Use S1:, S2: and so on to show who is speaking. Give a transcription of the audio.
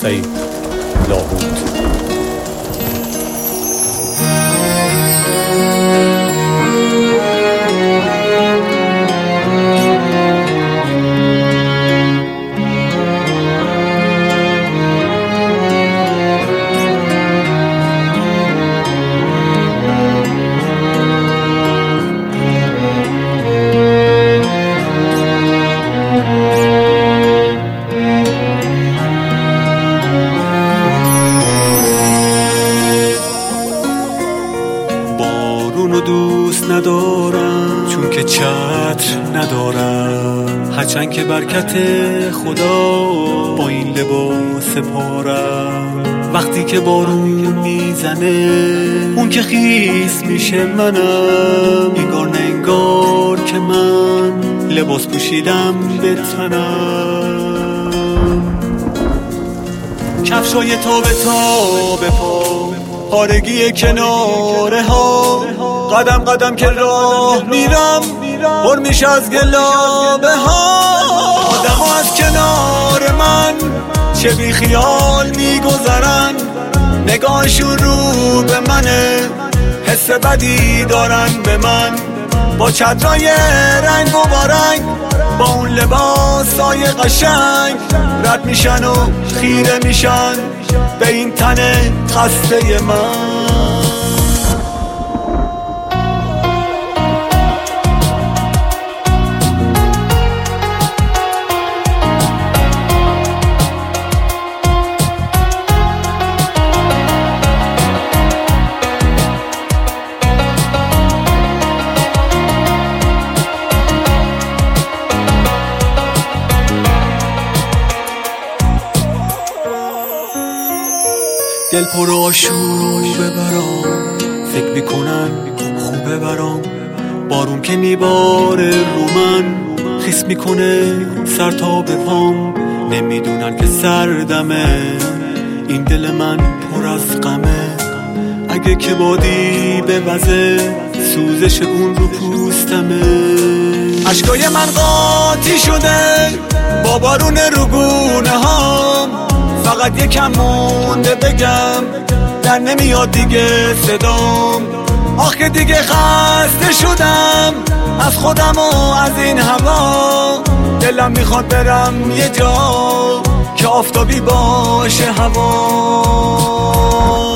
S1: سعید لاهوت.
S2: دوست ندارم چون که چتر ندارم، هرچند که برکت خدا با این لباس پارم. وقتی که بارون میزنه اون که خیس میشه منم، انگار نه انگار که من لباس پوشیدم به تنم. کفشای تا به پا، پارگی کناره ها، قدم قدم که راه میرم پر میشه از گلابه ها. آدم ها از کنار من چه بی خیال میگذرن، نگاهشون رو به منه، حس بدی دارن به من. با چترای رنگ و بارنگ، با اون لباسای قشنگ، رد میشن و خیره میشن به این تن خسته من. دل پر آشوبه برام، فکر میکنن خوبه برام. بارون که میباره رو من، خیس میکنه سر تا به پام. نمیدونن که سردمه این دل من پر از غمه. اگه که بادی به وزه، سوزش اون رو پوستمه. اشکای من قاطی شده با بارون رو گونه هام، فقط یکم مونده بگم در نمیاد دیگه صدام. آخ که دیگه خسته شدم از خودم و از این هوا. دلم میخواد برم یه جا که آفتابی باشه هوا.